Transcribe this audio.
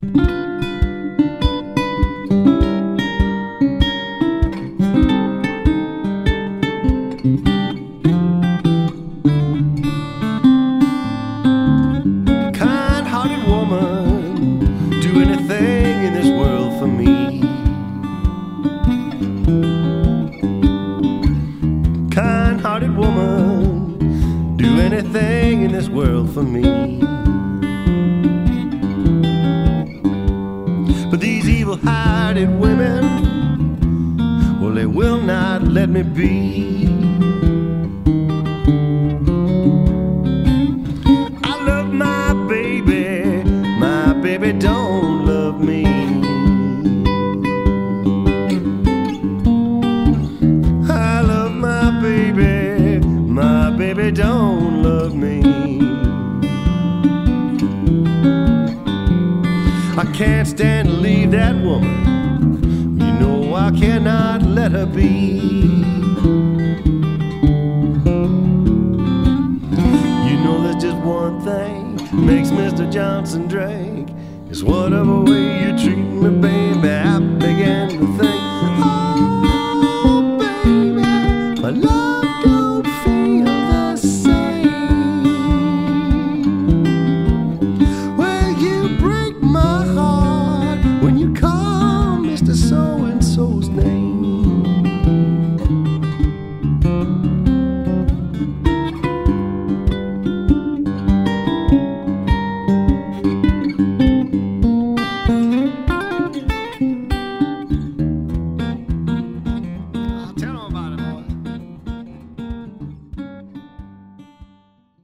Kind-hearted woman, do anything in this world for me. Kind-hearted woman, do anything in this world for me. But these evil-hearted women, well, they will not let me be. I love my baby don't love me. I love my baby don't love me. I can't stand to leave that woman, you know I cannot let her be. You know there's just one thing makes Mr. Johnson drink, is whatever way you treat me, baby. I began to think, oh baby, my love